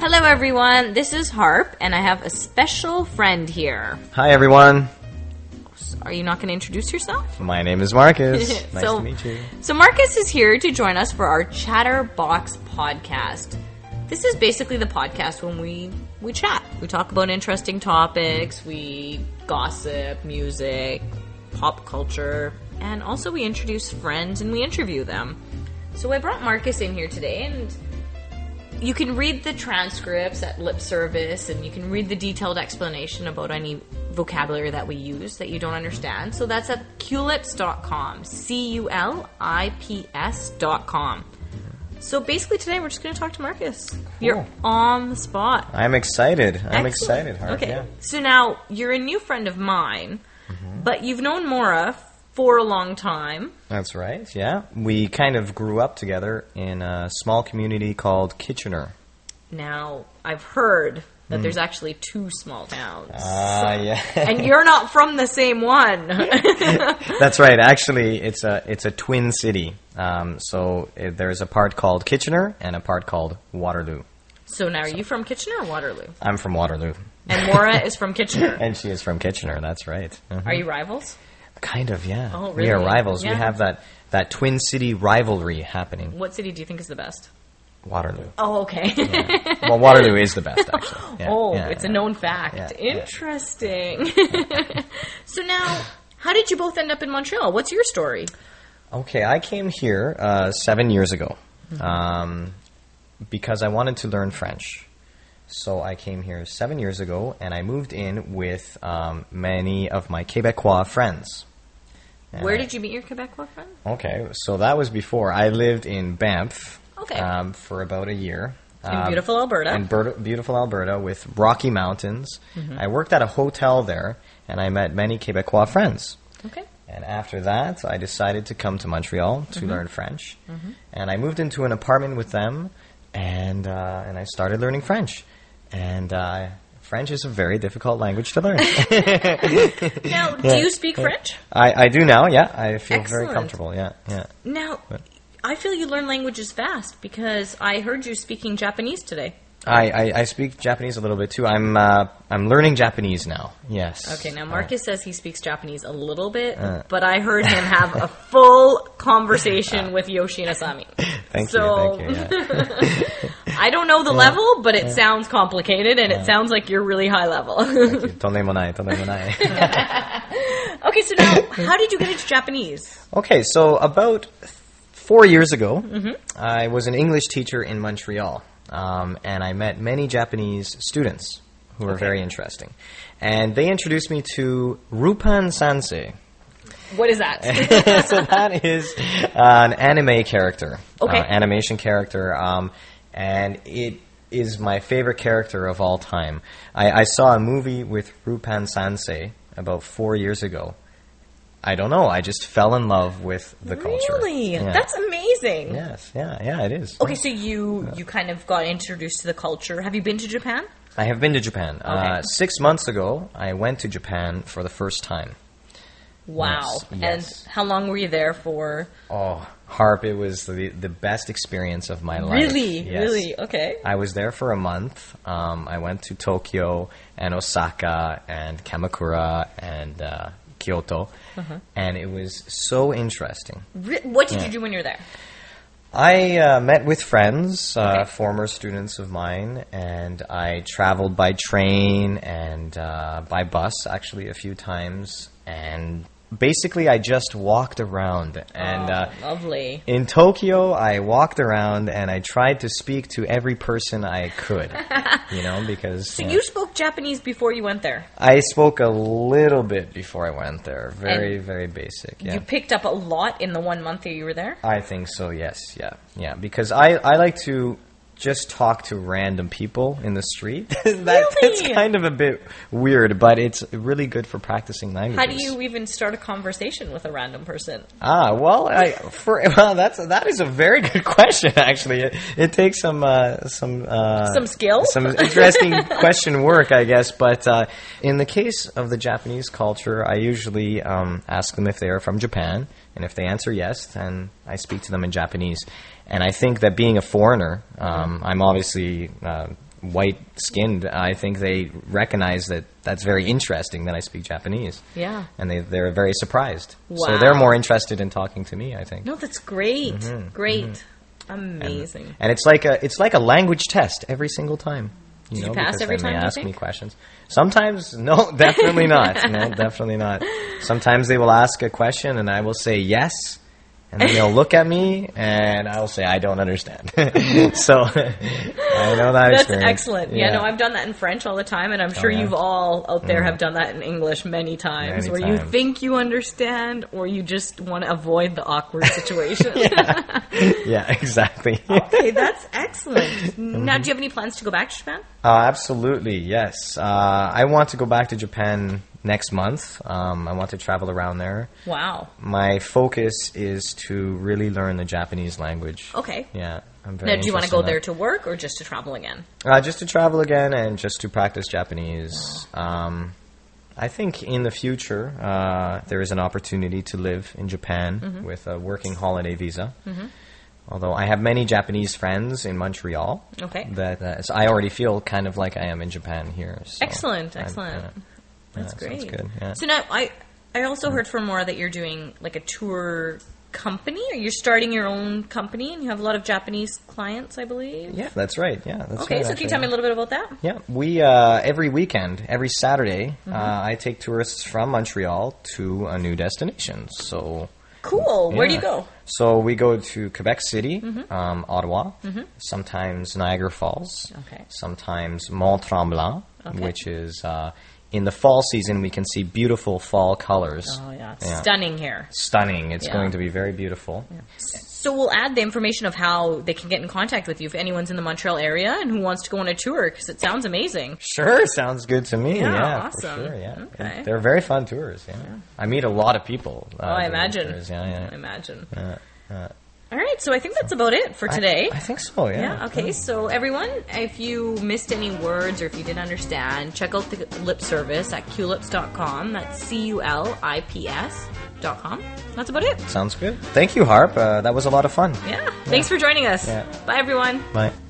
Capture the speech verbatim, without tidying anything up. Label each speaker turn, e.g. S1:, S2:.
S1: Hello everyone, this is Harp, and I have a special friend here.
S2: Hi everyone.
S1: Are you not going to introduce yourself?
S2: My name is Marcus. Nice
S1: so,
S2: to meet you.
S1: So Marcus is here to join us for our Chatterbox podcast. This is basically the podcast when we, we chat. We talk about interesting topics, we gossip, music, pop culture, and also we introduce friends and we interview them. So I brought Marcus in here today, and you can read the transcripts at Lip Service, and you can read the detailed explanation about any vocabulary that we use that you don't understand. So that's at culips dot com. C U L I P S dot com. So basically today we're just going to talk to Marcus. Cool. You're on the spot.
S2: I'm excited. I'm
S1: Excellent.
S2: excited, Harp.
S1: Okay.
S2: Yeah.
S1: So now you're a new friend of mine, mm-hmm. but you've known Maura for a long time.
S2: That's right, yeah. We kind of grew up together in a small community called Kitchener.
S1: Now, I've heard that mm. there's actually two small towns.
S2: Ah, uh, yeah.
S1: And you're not from the same one.
S2: That's right. Actually, it's a it's a twin city. Um, so it, there's a part called Kitchener and a part called Waterloo.
S1: So now, are so. you from Kitchener or Waterloo?
S2: I'm from Waterloo.
S1: And Maura is from Kitchener.
S2: And she is from Kitchener, that's right. Mm-hmm.
S1: Are you rivals?
S2: Kind of, yeah.
S1: Oh, really?
S2: We are rivals.
S1: Yeah.
S2: We have that, that twin city rivalry happening.
S1: What city do you think is the best?
S2: Waterloo.
S1: Oh, okay.
S2: Yeah. Well, Waterloo is the best, actually. Yeah.
S1: Oh,
S2: yeah,
S1: it's
S2: yeah.
S1: a known fact.
S2: Yeah,
S1: Interesting. Yeah. So now, how did you both end up in Montreal? What's your story?
S2: Okay, I came here uh, seven years ago um, because I wanted to learn French. So I came here seven years ago, and I moved in with um, many of my Quebecois friends.
S1: Where did you meet your Quebecois friend?
S2: Okay, so that was before. I lived in Banff
S1: okay.
S2: um, for about a year.
S1: In
S2: um,
S1: beautiful Alberta.
S2: In Ber- beautiful Alberta with Rocky Mountains. Mm-hmm. I worked at a hotel there, and I met many Quebecois friends.
S1: Okay.
S2: And after that, I decided to come to Montreal to mm-hmm. learn French. Mm-hmm. And I moved into an apartment with them, and uh, and I started learning French. And uh, French is a very difficult language to learn.
S1: Now, do
S2: yeah.
S1: you speak French?
S2: I, I do now, yeah. I feel
S1: Excellent.
S2: very comfortable, yeah. yeah.
S1: Now, but. I feel you learn languages fast because I heard you speaking Japanese today.
S2: I, I, I speak Japanese a little bit too. I'm uh, I'm learning Japanese now. Yes.
S1: Okay. Now Marcus uh, says he speaks Japanese a little bit, uh,
S2: uh,
S1: but I heard him have a full conversation with Yoshi and Asami.
S2: Thank
S1: so,
S2: you. Thank you. Yeah.
S1: I don't know the yeah. level, but it yeah. sounds complicated, and yeah. it sounds like you're really high level.
S2: Tonemonai, tonemonai.
S1: Okay. So now, how did you get into Japanese?
S2: Okay. So about four years ago,
S1: mm-hmm.
S2: I was an English teacher in Montreal. Um, and I met many Japanese students who were okay. very interesting. And they introduced me to Rupan Sansei.
S1: What is that?
S2: So that is uh, an anime character.
S1: Okay.
S2: Uh, animation character. Um, and it is my favorite character of all time. I, I saw a movie with Rupan Sansei about four years ago. I don't know. I just fell in love with the culture.
S1: Really?
S2: Yeah.
S1: That's amazing.
S2: Yes. Yeah. Yeah. It is.
S1: Okay, so you you kind of got introduced to the culture. Have you been to Japan?
S2: I have been to Japan.
S1: Okay.
S2: Uh, six months ago, I went to Japan for the first time.
S1: Wow.
S2: Yes,
S1: and
S2: yes.
S1: how long were you there for?
S2: Oh, Harp, it was the the best experience of my life.
S1: Really?
S2: Yes.
S1: Really? Okay.
S2: I was there for a month. Um, I went to Tokyo and Osaka and Kamakura and uh, Kyoto. Uh-huh. And it was so interesting.
S1: Re- what did
S2: yeah.
S1: you do when you were there?
S2: I uh, met with friends, uh,
S1: okay.
S2: former students of mine, and I traveled by train and uh, by bus, actually, a few times. And basically, I just walked around. And
S1: oh,
S2: uh,
S1: lovely.
S2: In Tokyo, I walked around and I tried to speak to every person I could, you know, because...
S1: So
S2: uh,
S1: you spoke Japanese before you went there?
S2: I spoke a little bit before I went there. Very, and very basic, yeah.
S1: You picked up a lot in the one month that you were there?
S2: I think so, yes, yeah. Yeah, because I, I like to just talk to random people in the street. that,
S1: really?
S2: That's kind of a bit weird, but it's really good for practicing languages.
S1: How do you even start a conversation with a random person?
S2: Ah, well, I, for well, that's that is a very good question. Actually, it, it takes some uh, some uh,
S1: some skill,
S2: some interesting question work, I guess. But uh, in the case of the Japanese culture, I usually um, ask them if they are from Japan, and if they answer yes, then I speak to them in Japanese. And I think that being a foreigner, um, I'm obviously uh, white-skinned, I think they recognize that that's very interesting that I speak Japanese.
S1: Yeah.
S2: And they, they're very surprised.
S1: Wow.
S2: So they're more interested in talking to me, I think.
S1: No, that's great.
S2: Mm-hmm,
S1: great.
S2: mm-hmm.
S1: Amazing.
S2: And, and it's like a it's like a language test every single time. You
S1: Did
S2: know,
S1: you pass
S2: because
S1: every
S2: then
S1: time,
S2: they
S1: do you
S2: ask
S1: think?
S2: me questions. Sometimes, no, definitely not. No, definitely not. Sometimes they will ask a question and I will say yes. And then they'll look at me, and I'll say, I don't understand. So, I know that
S1: That's
S2: experience.
S1: excellent. Yeah. yeah, no, I've done that in French all the time, and I'm sure
S2: Oh, yeah?
S1: you've all out there
S2: Mm.
S1: have done that in English many times,
S2: Many
S1: where you
S2: times.
S1: think you understand, or you just want to avoid the awkward situation.
S2: yeah. yeah, exactly.
S1: Okay, that's excellent. Now, do you have any plans to go back to Japan?
S2: Uh, absolutely, yes. Uh, I want to go back to Japan next month. Um, I want to travel around there.
S1: Wow.
S2: My focus is to really learn the Japanese language.
S1: Okay.
S2: Yeah, I'm very
S1: Now, do you want to
S2: interested
S1: go
S2: in
S1: there
S2: that.
S1: to work or just to travel again?
S2: Uh, just to travel again and just to practice Japanese. Um, I think in the future uh, there is an opportunity to live in Japan
S1: Mm-hmm.
S2: with a working holiday visa. Mm-hmm. Although I have many Japanese friends in Montreal.
S1: Okay.
S2: That uh, so I already feel kind of like I am in Japan here. So
S1: Excellent,
S2: I'm-
S1: excellent.
S2: yeah.
S1: That's
S2: Yeah,
S1: great.
S2: sounds good, yeah.
S1: So now, I I also heard from Maura that you're doing like a tour company, or you're starting your own company, and you have a lot of Japanese clients, I believe.
S2: Yeah, that's right. Yeah, that's
S1: Okay,
S2: right,
S1: so can you
S2: actually,
S1: tell me
S2: yeah.
S1: a little bit about that?
S2: Yeah, we uh, every weekend, every Saturday,
S1: Mm-hmm.
S2: uh, I take tourists from Montreal to a new destination. So
S1: Cool. Where do
S2: yeah.
S1: you go?
S2: So we go to Quebec City,
S1: Mm-hmm.
S2: um, Ottawa, sometimes Niagara Falls,
S1: Okay.
S2: sometimes Mont Tremblant,
S1: Okay.
S2: which is uh, in the fall season we can see beautiful fall colors.
S1: Oh yeah, it's
S2: Yeah.
S1: stunning here.
S2: Stunning. It's
S1: Yeah.
S2: going to be very beautiful.
S1: So we'll add the information of how they can get in contact with you if anyone's in the Montreal area and who wants to go on a tour, because it sounds amazing.
S2: Sure, sounds good to me.
S1: Yeah,
S2: Yeah,
S1: awesome.
S2: for sure. Yeah,
S1: Okay.
S2: they're very fun tours. Yeah, I meet a lot of people. Uh,
S1: Oh, I
S2: doing
S1: imagine.
S2: tours. Yeah, yeah.
S1: I imagine.
S2: yeah, yeah.
S1: All right, so I think that's about it for today.
S2: I, I think so. Yeah.
S1: Yeah, okay, so everyone, if you missed any words or if you didn't understand, check out the lip service at culips dot com. That's C U L I P S dot com. That's about it.
S2: Sounds good. Thank you, Harp. Uh, that was a lot of fun.
S1: Yeah, thanks for joining us.
S2: Yeah.
S1: Bye, everyone.
S2: Bye.